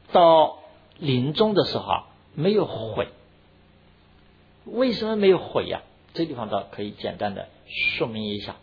到临终的时候啊，没有悔。为什么没有悔呀？这地方倒可以简单的说明一下。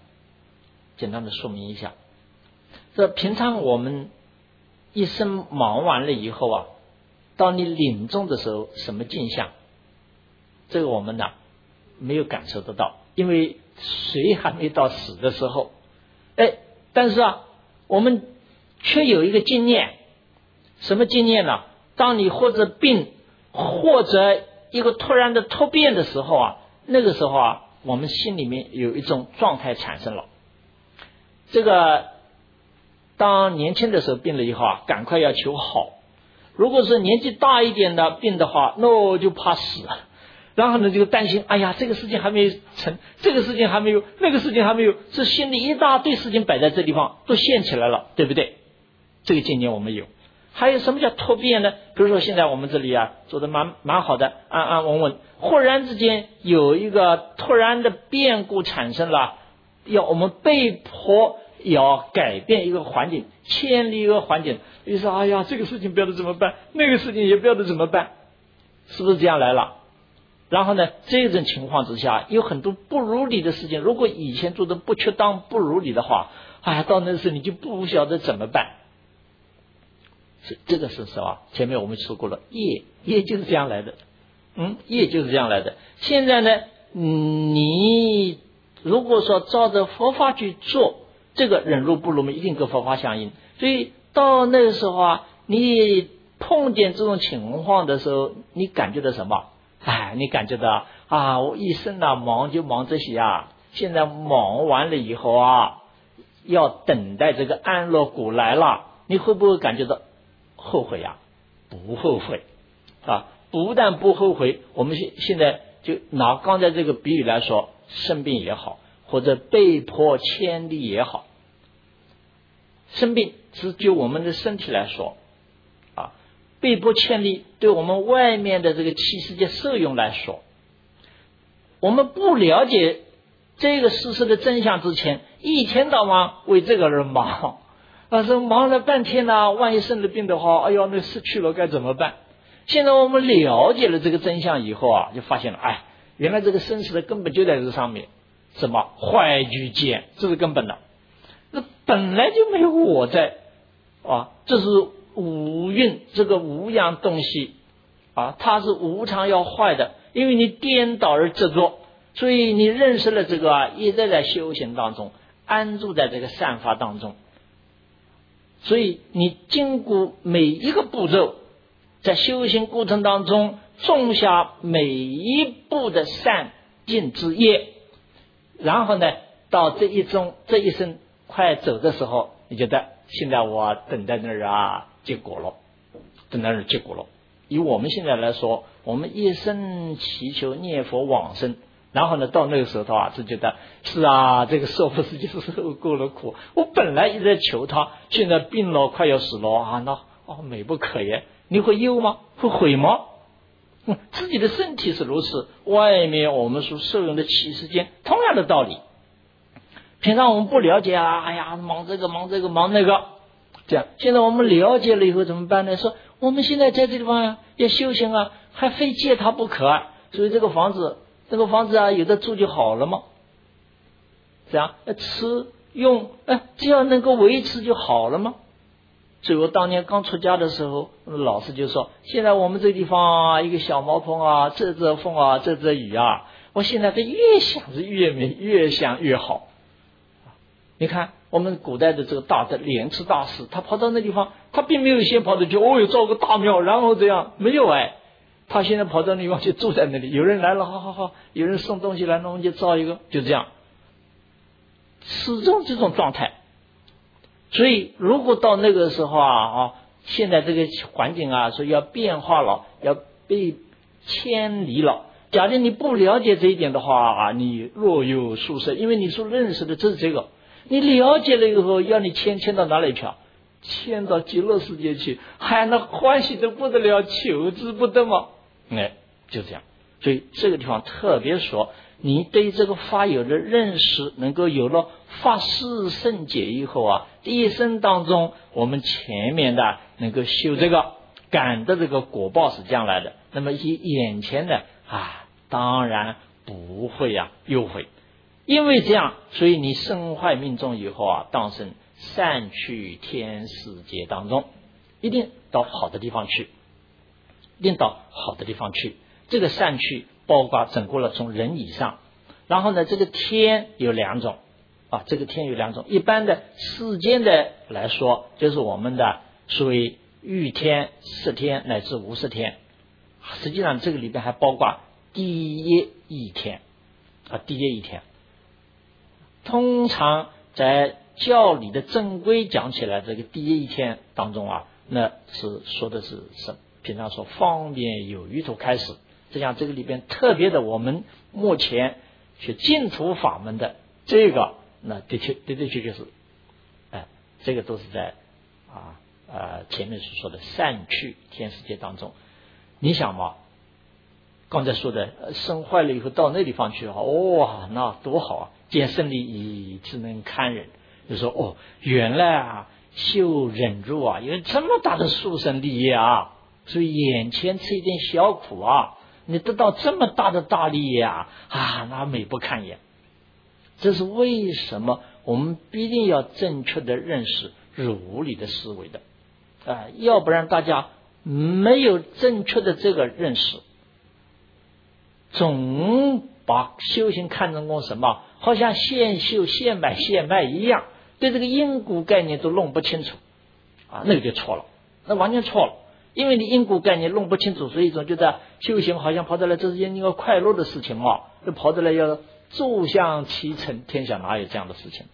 这平常我们一生忙完了以后啊，到你临终的时候，什么镜像？这个我们呢没有感受得到，因为谁还没到死的时候。但是啊，我们却有一个经验。什么经验呢？当你或者病，或者一个突然的突变的时候啊，那个时候啊，我们心里面有一种状态产生了。这个当年轻的时候病了以后啊，赶快要求好。如果是年纪大一点的病的话，那就怕死。然后呢，就担心，哎呀，这个事情还没成，这个事情还没有，那个事情还没有，是心里一大堆事情摆在这地方，都现起来了，对不对？这个经验我们有。还有什么叫突变呢？比如说现在我们这里啊，做的蛮好的，安安稳稳，忽然之间有一个突然的变故产生了，我们被迫要改变一个环境，迁离一个环境。于是哎呀，这个事情不知道怎么办，那个事情也不知道怎么办，是不是这样来了？然后呢，这种情况之下，有很多不如理的事情。如果以前做的不确当、不如理的话，到那时候你就不晓得怎么办。这个是什么？前面我们说过了，业就是这样来的。业就是这样来的。现在呢，你如果说照着佛法去做，这个忍辱不辱一定跟佛法相应。所以到那个时候啊，你碰见这种情况的时候，你感觉到什么？你感觉到我一生忙就忙这些啊，现在忙完了以后啊，要等待这个安乐果来了，你会不会感觉到后悔呀？不后悔不但不后悔。我们现在就拿刚才这个比喻来说，生病也好，或者被迫迁离也好，生病是就我们的身体来说被迫迁离对我们外面的这个七世界受用来说，我们不了解这个事实的真相之前，一天到晚为这个人忙，说忙了半天万一生了病的话，哎呦，那失去了该怎么办？现在我们了解了这个真相以后就发现了，原来这个生死的根本就在这上面。什么坏与见，这是根本的。那本来就没有我在这是五蕴，这个无阳东西它是无常要坏的，因为你颠倒而执着，所以你认识了这个也在修行当中安住在这个善法当中。所以你经过每一个步骤，在修行过程当中种下每一步的善尽之业，然后呢，到这一生快走的时候，你觉得现在我等待那儿结果了，以我们现在来说，我们一生祈求念佛往生，然后呢，到那个时候就觉得是这个娑婆世界是受够了苦，我本来一直在求他，现在病了快要死了那美不可言。你会忧吗？会悔吗？自己的身体是如此，外面我们所受用的七世间同样的道理。平常我们不了解忙这个忙那个，这样现在我们了解了以后怎么办呢？说我们现在在这地方要修行还非借它不可所以这个房子有的住就好了吗？这样吃用只要能够维持就好了吗？所以我当年刚出家的时候，老师就说，现在我们这个地方一个小茅棚遮风遮雨我现在越想是越美，越想越好。你看我们古代的这个大的莲池大师，他跑到那地方，他并没有先跑到去造个大庙，然后这样没有他现在跑到那地方就住在那里，有人来了好，有人送东西来，那我们就造一个，就这样，始终这种状态。所以如果到那个时候现在这个环境说要变化了，要被迁离了，假如你不了解这一点的话你若有宿舍，因为你所认识的这是这个，你了解了以后要你迁到哪里去迁到极乐世界去，那欢喜的不得了，求之不得嘛。就这样。所以这个地方特别说，你对这个法有了认识，能够有了法事圣解以后一生当中我们前面的能够修这个感的这个果报是将来的，那么以眼前的当然不会忧悔。因为这样，所以你身坏命中以后当生善趣天世界当中，一定到好的地方去，一定到好的地方去。这个善趣包括整个了从人以上，然后呢，这个天有两种这个天有两种，一般的世间的来说，就是我们的所谓欲天、色天乃至无色天。实际上这个里边还包括第一义天第一义天。通常在教理的正规讲起来，这个第一义天当中那是说的是平常说方便有余图开始。这样这个里边特别的，我们目前学净土法门的这个，那的确是这个都是在前面所说的善趣天世界当中。你想嘛，刚才说的生坏了以后到那地方去哇，那多好见胜利以只能堪忍。就说原来修忍辱有这么大的殊胜利益所以眼前吃一点小苦你得到这么大的大利益那美不堪言。这是为什么我们必定要正确的认识如理的思维的要不然大家没有正确的这个认识，总把修行看成什么，好像现修现买现卖一样，对这个因果概念都弄不清楚那个就错了，那完全错了。因为你因果概念弄不清楚，所以总觉得修行好像跑到来这是一个快乐的事情就跑到来要坐享其成，天下哪有这样的事情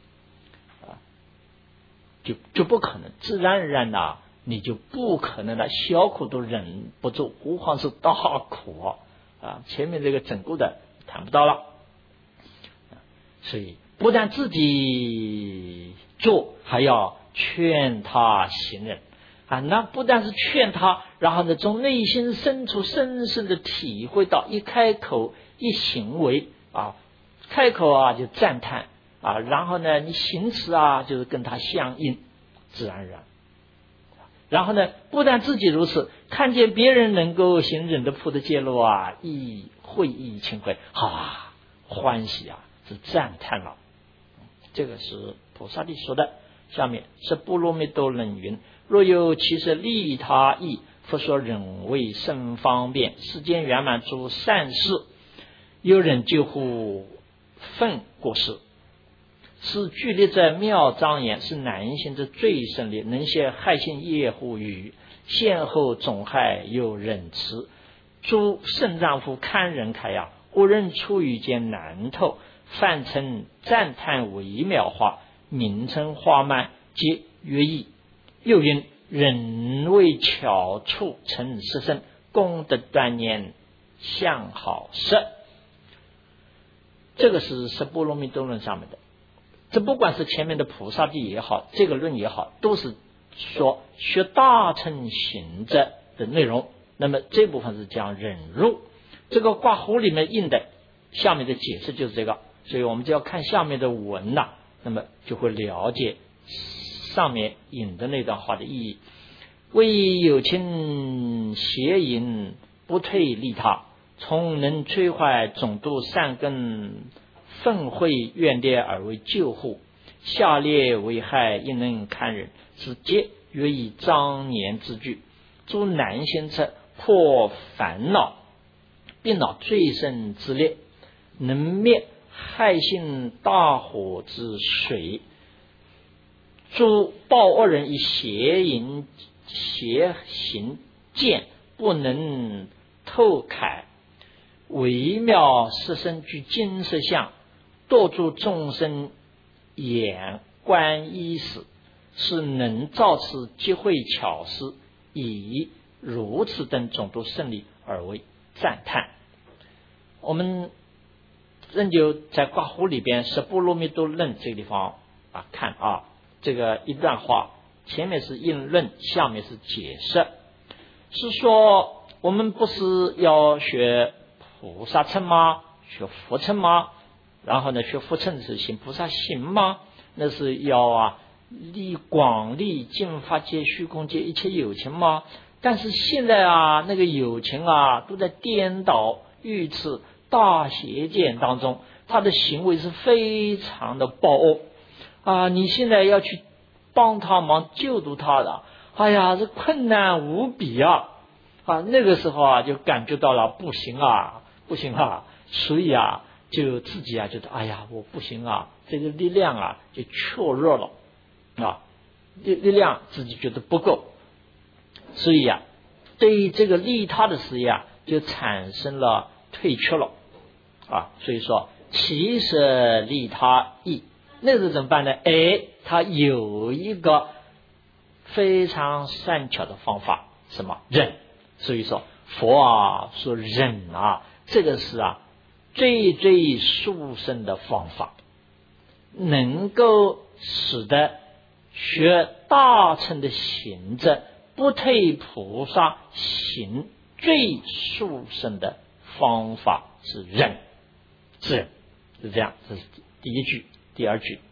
就不可能，自然而然你就不可能小苦都忍不住，何况是大苦前面这个整个的谈不到了。所以不但自己做，还要劝他行忍那不但是劝他，然后呢从内心深处深深的体会到，一开口一行为开口就赞叹然后呢你行持就是跟他相应，自然而然。然后呢不但自己如此，看见别人能够行忍的普的揭露亦会意亲会欢喜是赞叹了。这个是菩萨地说的。下面是波罗蜜多论云：若有其实利他意，复说忍为甚方便，世间圆满诸善事，有人救护奋过失，是具力者妙庄严，是难行之最胜利，能现害性业护语，先后总害有忍持，诸圣丈夫堪忍开无人出语间难透，泛称赞叹微妙化，名称花曼，皆曰意。又云忍为巧处成实身，功德端严相好色。这个是十波罗蜜多论上面的。这不管是前面的菩萨地也好，这个论也好，都是说学大乘行者的内容。那么这部分是讲忍辱，这个挂弧里面印的下面的解释就是这个，所以我们就要看下面的文那么就会了解上面引的那段话的意义。为有情邪淫不退利他，从能摧坏总度善根，愤恚怨烈而为救护，下列危害亦能堪忍，是皆约以庄严之句。诸难行者破烦恼病恼最深之烈，能灭害性大火之水。诸暴恶人以邪行见，不能透开，微妙色身具金色相，堕诸众生眼观依时，是能造此机会巧思，以如此等种种胜利而为赞叹。我们仍旧在挂弧里边十波罗蜜多论这个地方看这个一段话，前面是引论，下面是解释，是说我们不是要学菩萨乘吗？学佛乘吗？然后呢学佛乘是行菩萨行吗？那是要广利净法界虚空界一切有情吗？ 但是现在啊，那个有情啊，都在颠倒愚痴大邪见当中，他的行为是非常的暴恶啊！你现在要去帮他忙救度他的，哎呀，这困难无比啊！那个时候啊，就感觉到了不行啊，不行啊，所以啊，就自己啊觉得，哎呀，我不行啊，这个力量啊就怯弱了啊，力量自己觉得不够，所以啊，对这个利他的事业啊，就产生了退却了啊。所以说，其实利他易，那是怎么办呢？他有一个非常善巧的方法，什么忍？所以说，佛啊说忍啊，这个是啊最最殊胜的方法，能够使得学大乘的行者不退菩萨行最殊胜的方法是忍，是这样，这是第一句。第二句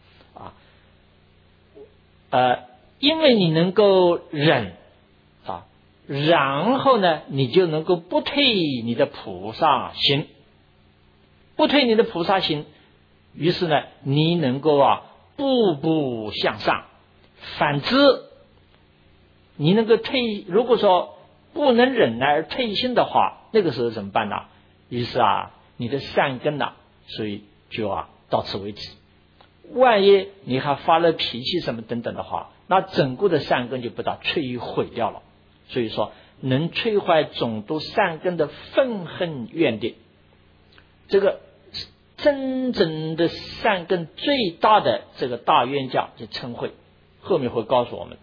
因为你能够忍然后呢，你就能够不退你的菩萨心，不退你的菩萨心，于是呢，你能够步步向上。反之，你能够退，如果说不能忍耐而退心的话，那个时候怎么办呢？于是你的善根所以就到此为止。万一你还发了脾气什么等等的话，那整个的善根就被它摧毁掉了。所以说，能摧坏总督善根的愤恨怨敌，这个真正的善根最大的这个大冤家就嗔恚，后面会告诉我们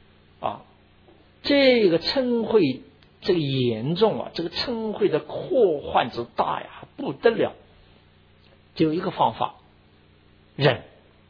这个嗔恚这个严重这个嗔恚的祸患之大呀，不得了。只有一个方法，忍，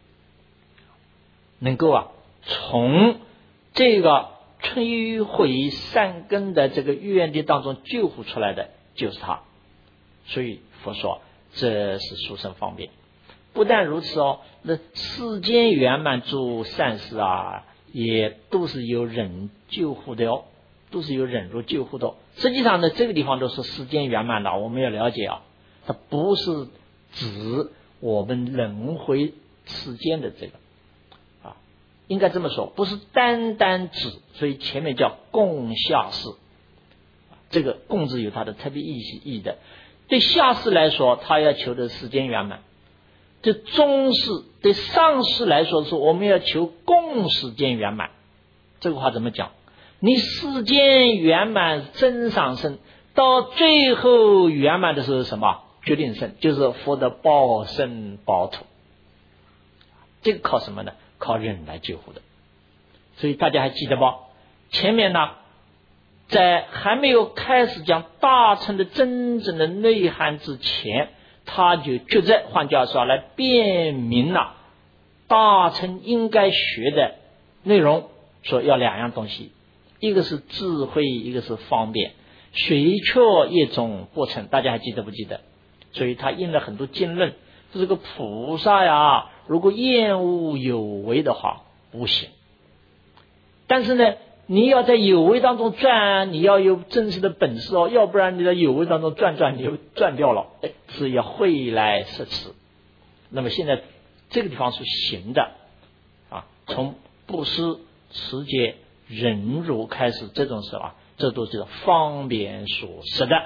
能够从这个摧毁善根的这个怨敌当中救护出来的就是他。所以佛说这是殊胜方便。不但如此那世间圆满诸善事也都是由忍救护的都是由忍辱救护的。实际上呢，这个地方都是世间圆满的，我们要了解它不是指我们轮回世间的这个应该这么说，不是单单指，所以前面叫共下士，这个共字有它的特别意义的。对下士来说，他要求的世间圆满；对中士、对上士来说，是我们要求共世间圆满。这个话怎么讲？你世间圆满真上身，到最后圆满的时候是什么？决定胜，就是佛的报身报土。这个靠什么呢？靠忍来救护的。所以大家还记得吧？前面呢，在还没有开始讲大乘的真正的内涵之前，他就觉着，换句话说来辨明了大乘应该学的内容，说要两样东西，一个是智慧，一个是方便，随却一种不成。大家还记得不记得？所以他印了很多经论，这个菩萨如果厌恶有为的话不行，但是呢，你要在有为当中转，你要有真实的本事要不然你在有为当中转你就转掉了，是要会来摄持。那么现在这个地方是行的从布施、持戒、忍辱开始，这种事这都是方便所示的，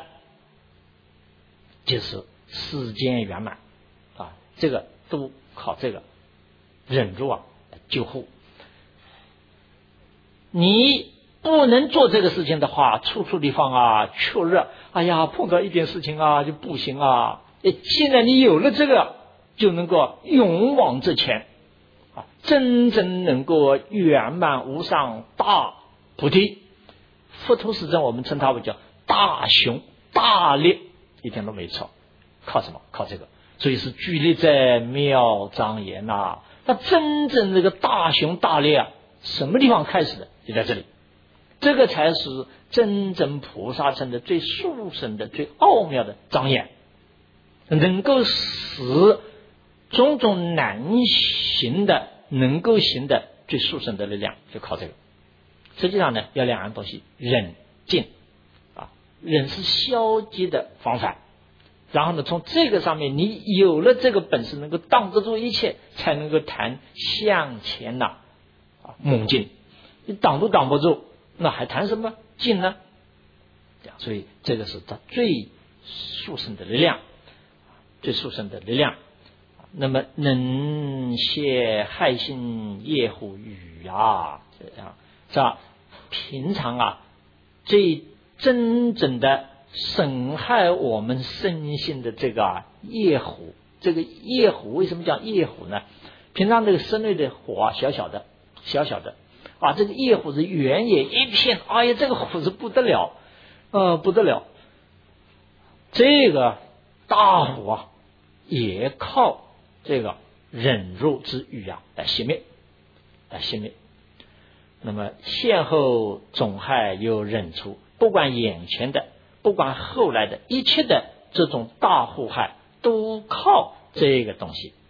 就是世间圆满这个都靠这个忍辱救护。你不能做这个事情的话，处处地方怯弱，哎呀，碰到一点事情就不行现在你有了这个，就能够勇往直前真正能够圆满无上大菩提。佛陀是我们称它为叫大雄大力，一点都没错。靠什么？靠这个。所以是居立在妙庄严那真正这个大雄大力什么地方开始的？就在这里。这个才是真正菩萨乘的最殊胜的最奥妙的庄严，能够使种种难行的能够行的最殊胜的力量，就靠这个实际上呢，要两样东西，忍静啊，忍是消极的方法。然后呢，从这个上面，你有了这个本事，能够挡得住一切，才能够谈向前猛进。你挡都挡不住，那还谈什么进呢？所以这个是他最殊胜的力量，最殊胜的力量。那么能泄害心业乎语啊，这样是吧？平常最真正的损害我们身心的这个业火，这个业火为什么叫业火呢？平常这个室内的火小小的这个业火是原野一片，哎呀，这个火是不得了，不得了。这个大火也靠这个忍辱之语来熄灭。那么先后总害有忍除，不管眼前的，不管后来的，一切的这种大祸害都靠这个东西，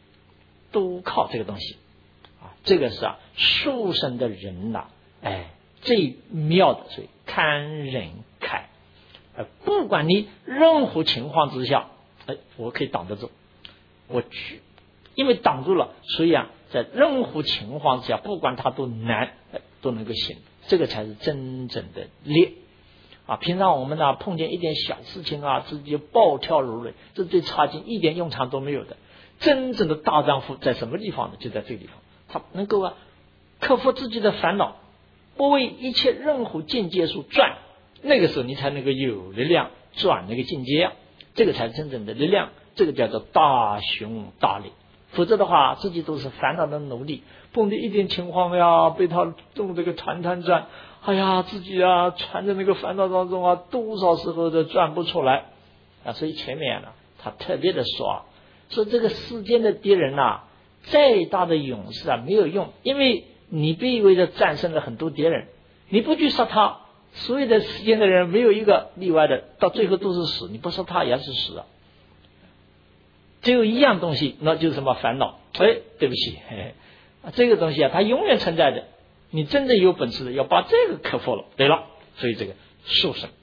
这个是殊胜的人最妙的，所以堪忍开。不管你任何情况之下，我可以挡得住，因为挡住了，所以在任何情况之下，不管它多难，都能够行。这个才是真正的烈平常我们碰见一点小事情自己就暴跳如雷，这对差劲一点用场都没有的。真正的大丈夫在什么地方呢？就在这个地方，他能够克服自己的烦恼，不为一切任何境界所转，那个时候你才能够有力量转那个境界这个才是真正的力量，这个叫做大雄大力。否则的话，自己都是烦恼的奴隶，碰见一点情况被他弄这个团转，自己缠在那个烦恼当中多少时候都转不出来所以前面他特别的说这个世间的敌人再大的勇士没有用，因为你被为了战胜了很多敌人，你不去杀他，所有的世间的人没有一个例外的，到最后都是死，你不杀他也是死只有一样东西，那就是什么烦恼。对不起，这个东西它永远存在的，你真正有本事的要把这个克服了。对了，所以这个殊胜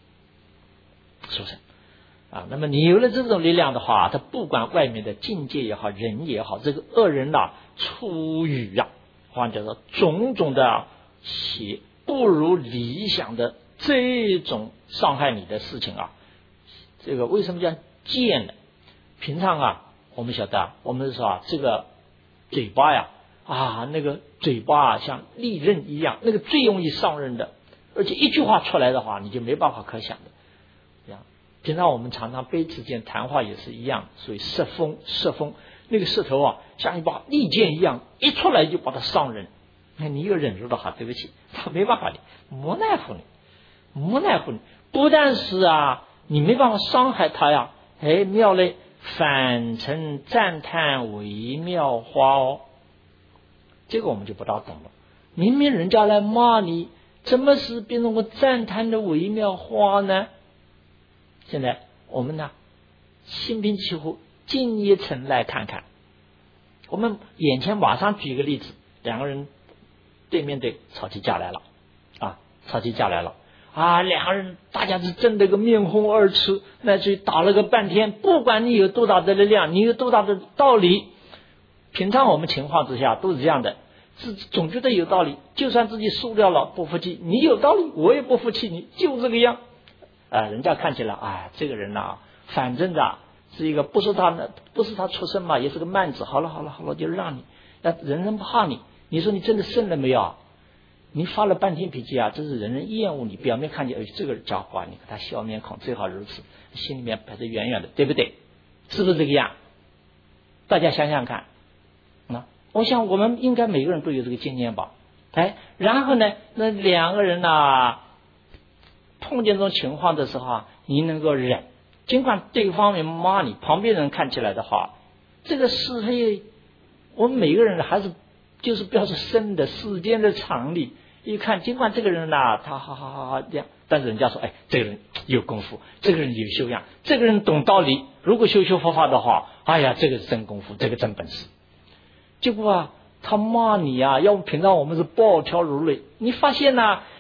那么你有了这种力量的话，它不管外面的境界也好，人也好，这个恶人出语或者说种种的邪不如理想的这种伤害你的事情这个为什么叫贱呢？平常我们晓得我们说这个嘴巴那个嘴巴像利刃一样，那个最容易伤人的，而且一句话出来的话你就没办法可想的这样。平常我们常常彼此间谈话也是一样，所以舌锋，那个舌头像一把利剑一样，一出来就把它伤人。你又忍住的话，对不起，他没办法的，无奈乎你，不但是你没办法伤害他妙嘞，反成赞叹微妙花这个我们就不大懂了。明明人家来骂你，怎么是变成我赞叹的微妙花呢？现在我们心平气和进一层来看看，我们眼前马上举一个例子，两个人对面对吵起架来了两个人大家是争得个面红耳赤，乃至于打了个半天，不管你有多大的力量，你有多大的道理，平常我们情况之下都是这样的，自己总觉得有道理，就算自己输掉了不服气，你有道理我也不服气你，就这个样人家看起来这个人反正是一个不是他出身嘛，也是个慢子，好了就让你，人人怕你，你说你真的胜了没有？你发了半天脾气这是人人厌恶你，表面看见这个家伙你看他笑面孔最好如此，心里面排得远远的，对不对？是不是这个样？大家想想看我想我们应该每个人都有这个经验吧。然后呢，那两个人碰见这种情况的时候你能够忍，尽管对方面骂你，旁边人看起来的话，这个是非我们每个人还是就是不要说生的世间的常理，一看尽管这个人他这样，但是人家说这个人有功夫，这个人有修养，这个人懂道理，如果修佛法的话，这个是真功夫，这个真本事。结果他骂你要不平常我们是暴跳如雷，你发现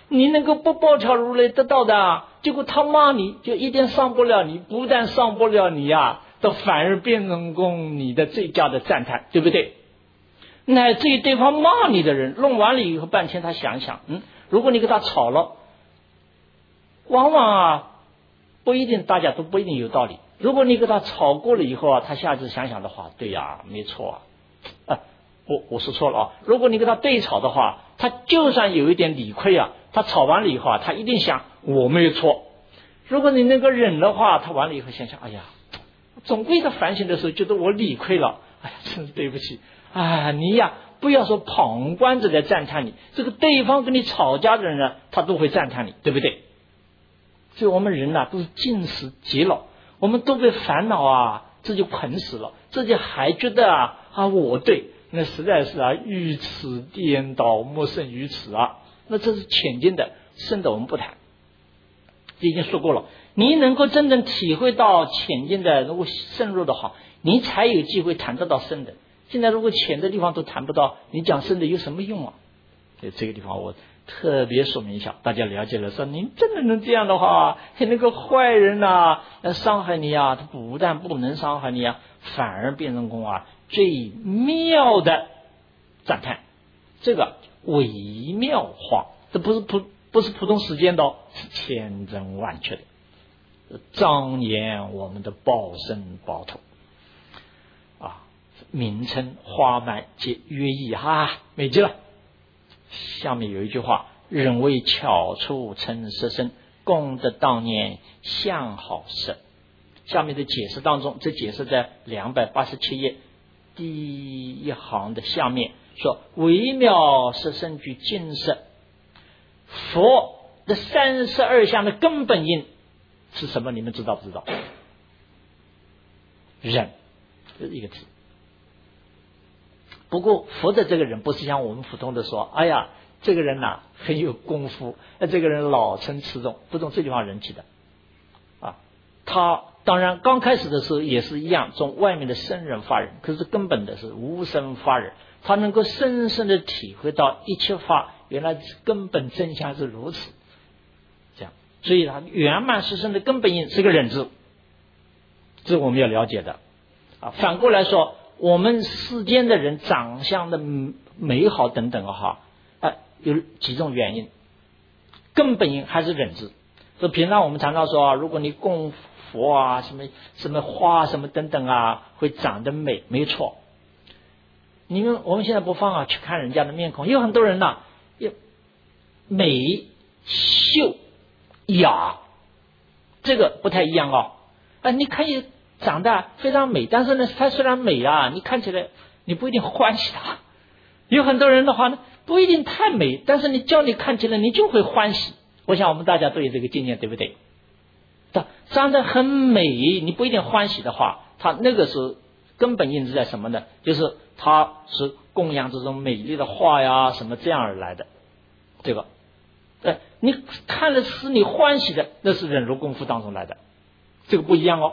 你能够不暴跳如雷得到的，结果他骂你就一点伤不了你，不但伤不了你呀，倒反而变成功你的最佳的赞叹，对不对？乃至于对方骂你的人，弄完了以后半天他想想，如果你跟他吵了，往往不一定，大家都不一定有道理。如果你跟他吵过了以后他下次想想的话，对呀，没错我说错了如果你跟他对吵的话，他就算有一点理亏他吵完了以后他一定想我没有错。如果你那个忍的话，他完了以后想想，哎呀，总归在反省的时候觉得我理亏了，哎呀，真是对不起你呀，不要说旁观者在赞叹你，这个对方跟你吵架的人呢，他都会赞叹你，对不对？所以我们人都是尽死竭老，我们都被烦恼自己捆死了，自己还觉得我对，那实在是愚痴颠倒，莫胜于此那这是浅近的，深的我们不谈。已经说过了，你能够真正体会到浅近的，如果深入的话，你才有机会谈得到深的。现在如果浅的地方都谈不到，你讲深的有什么用这个地方我特别说明一下，大家了解了，说您真的能这样的话，那个坏人伤害你他不但不能伤害你反而变成功最妙的赞叹，这个微妙化，这不是普通时间的是千真万确的，庄严我们的报身报头名称花满皆约意美极了。下面有一句话，人为巧处成色身，功德当年相好色。下面的解释当中，这解释在287页第一行的下面说，微妙色身具净色。佛的32相的根本因是什么？你们知道不知道？忍，这是一个字。不过佛的这个人不是像我们普通的说，哎呀，这个人很有功夫，这个人老成持重，不从这地方人起的他当然刚开始的时候也是一样，从外面的生人发人，可是根本的是无生发人，他能够深深的体会到一切法原来根本真相是如此，这样，所以他圆满实生的根本因是个忍字，这是我们要了解的反过来说，我们世间的人长相的美好等等有几种原因，根本因还是忍字。所以平常我们常常说如果你供佛什么花什么等等会长得美，没错。我们现在不放去看人家的面孔，有很多人美秀雅，这个不太一样你可以长得非常美，但是呢，它虽然美你看起来你不一定欢喜它。有很多人的话呢，不一定太美，但是你看起来你就会欢喜。我想我们大家都有这个经验，对不对？长得很美，你不一定欢喜的话，它那个是根本因是在什么呢？就是它是供养这种美丽的画什么这样而来的。这个你看了使你欢喜的，那是忍辱功夫当中来的，这个不一样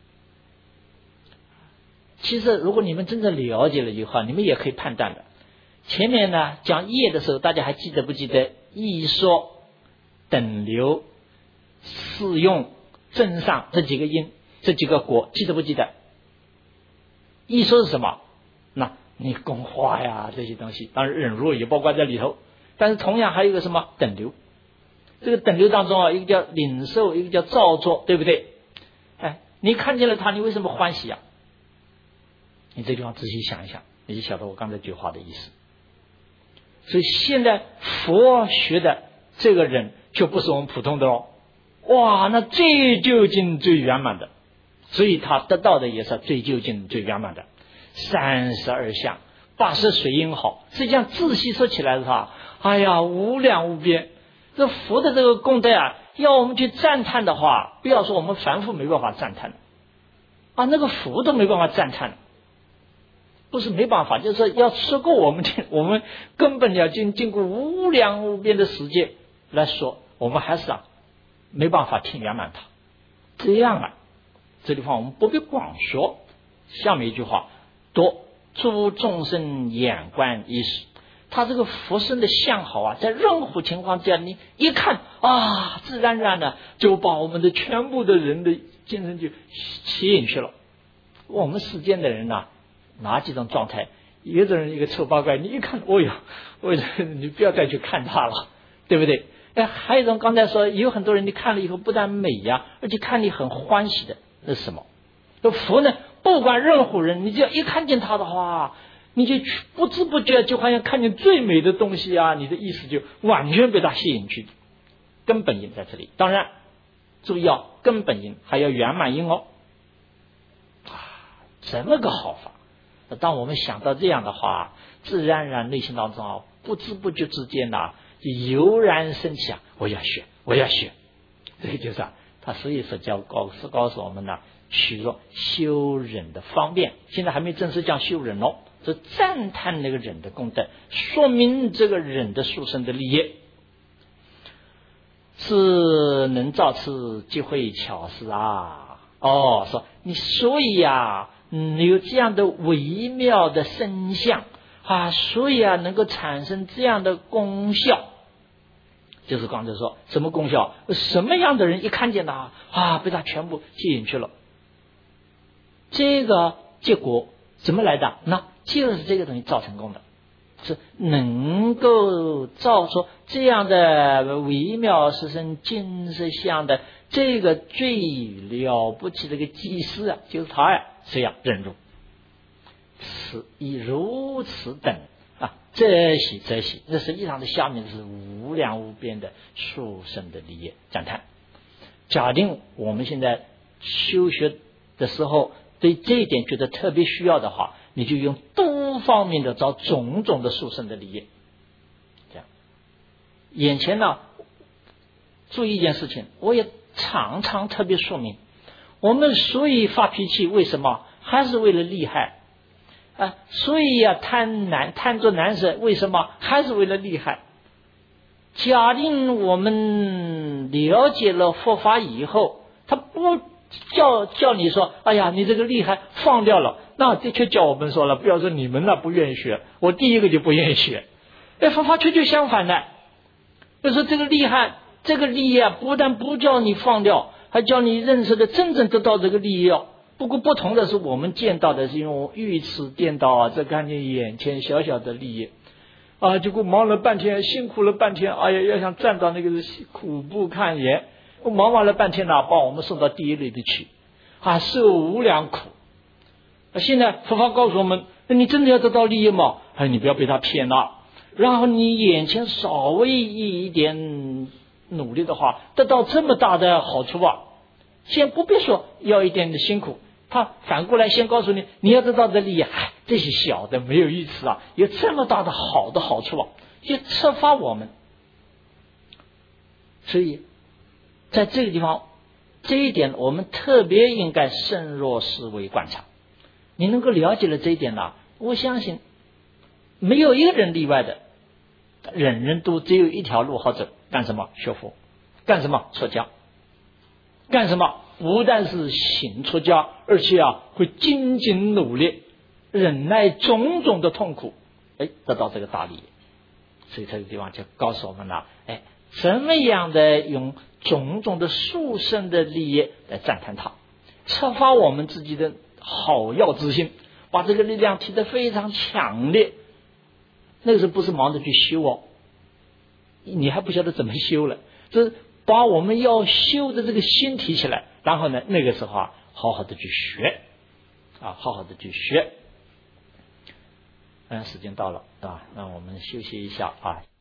其实如果你们真正了解了以后，你们也可以判断的。前面呢讲业的时候，大家还记得不记得意说、等流、四用、正上这几个因，这几个果，记得不记得？意说是什么？那你供花这些东西，当然忍辱也包括在里头。但是同样还有一个什么等流，这个等流当中一个叫领受，一个叫造作，对不对？你看见了它，你为什么欢喜你这地方仔细想一想，你就晓得我刚才这句话的意思。所以现在佛学的这个人就不是我们普通的那最究竟最圆满的，所以他得到的也是最究竟最圆满的32相80水因好。实际上仔细说起来的话，无量无边。这佛的这个功德要我们去赞叹的话，不要说我们凡夫没办法赞叹那个佛都没办法赞叹，不是没办法，就是说要吃够我们根本要经过无量无边的时间来说，我们还是没办法听圆满它。这样这地方我们不必广说。下面一句话，多诸众生眼观一时， 他这个佛身的相好啊，在任何情况下，你一看啊，自然而然的就把我们的全部的人的精神就吸引去了。我们世间的人呐，哪几种状态？有的人一个丑八怪，你一看，哦哟，你不要再去看他了，对不对？还有一种，刚才说有很多人，你看了以后不但美呀，而且看你很欢喜的，那是什么？佛呢，不管任何人，你只要一看见他的话，你就不知不觉就好像看见最美的东西啊，你的意识就完全被他吸引去。根本因在这里，当然注意啊，根本因还要圆满因哦。这么个好法。当我们想到这样的话，自然而然内心当中啊，不知不觉之间呐，就油然升起啊，我要学，我要学。这就是他所以说告诉我们呢，取了修忍的方便。现在还没正式讲修忍哦，这赞叹那个忍的功德，说明这个忍的殊胜的利益，是能造此机会巧事啊。哦，说你所以啊。有这样的微妙的声相啊，所以啊能够产生这样的功效。就是刚才说什么功效？什么样的人一看见他啊，被他全部吸引去了。这个结果怎么来的？那就是这个东西造成功的，是能够造出这样的微妙实生金色相的这个最了不起的一个技师啊，就是他呀。这样忍辱，此以如此等啊，这喜，那实际上的下面是无量无边的殊胜的利益赞叹。假定我们现在修学的时候对这一点觉得特别需要的话，你就用多方面的找种种的殊胜的利益。这样，眼前呢，注意一件事情，我也常常特别说明。我们所以发脾气，为什么？还是为了利害啊！所以啊，贪着难舍，为什么？还是为了利害。假定我们了解了佛法以后，他不叫你说，哎呀，你这个利害放掉了，那的确叫我们说了，不要说你们不愿意学，我第一个就不愿意学。佛法确相反的，就是这个利害，这个利益啊，不但不叫你放掉。还叫你认识的真正得到这个利益哦。不过不同的是，我们见到的是用愚痴颠倒啊，这看见眼前小小的利益啊，结果忙了半天，辛苦了半天，哎呀，要想赚到那个苦不堪言，忙完了半天呢，把我们送到地狱里的去啊，受无量苦。现在佛法告诉我们，你真的要得到利益吗？你不要被他骗了，然后你眼前稍微一点努力的话，得到这么大的好处啊！先不必说要一点的辛苦，他反过来先告诉你，你要得到的利益，这些小的没有意思啊，有这么大的好处啊，就策发我们。所以在这个地方，这一点我们特别应该深入思维观察。你能够了解了这一点呢，我相信没有一个人例外的，人人都只有一条路好走。干什么？学佛。干什么？出家。干什么？不但是行出家，而且会精进努力，忍耐种种的痛苦，得到这个大利益。所以这个地方就告诉我们了，怎么样的用种种的殊胜的利益来赞叹它，策发我们自己的好药之心，把这个力量提得非常强烈。那个时候不是忙着去修哦，你还不晓得怎么修了，就是把我们要修的这个心提起来，然后呢，那个时候好好的去学好好的去学。时间到了，那我们休息一下啊。